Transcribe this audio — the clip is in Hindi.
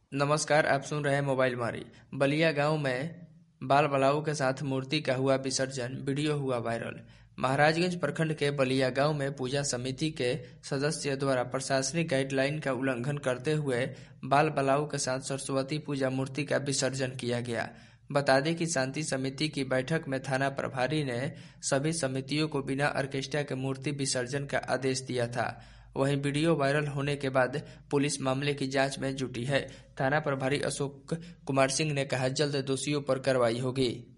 नमस्कार, आप सुन रहे हैं मोबाइल मारी। बलिया गांव में बाल बालाओं के साथ मूर्ति का हुआ विसर्जन, वीडियो हुआ वायरल। महाराजगंज प्रखंड के बलिया गांव में पूजा समिति के सदस्य द्वारा प्रशासनिक गाइडलाइन का उल्लंघन करते हुए बाल बालाओं के साथ सरस्वती पूजा मूर्ति का विसर्जन किया गया। बता दें कि शांति समिति की बैठक में थाना प्रभारी ने सभी समितियों को बिना ऑर्केस्ट्रा के मूर्ति विसर्जन का आदेश दिया था। वहीं वीडियो वायरल होने के बाद पुलिस मामले की जांच में जुटी है। थाना प्रभारी अशोक कुमार सिंह ने कहा, जल्द दोषियों पर कार्रवाई होगी।